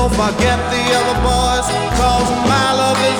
forget the other boys, 'cause my love is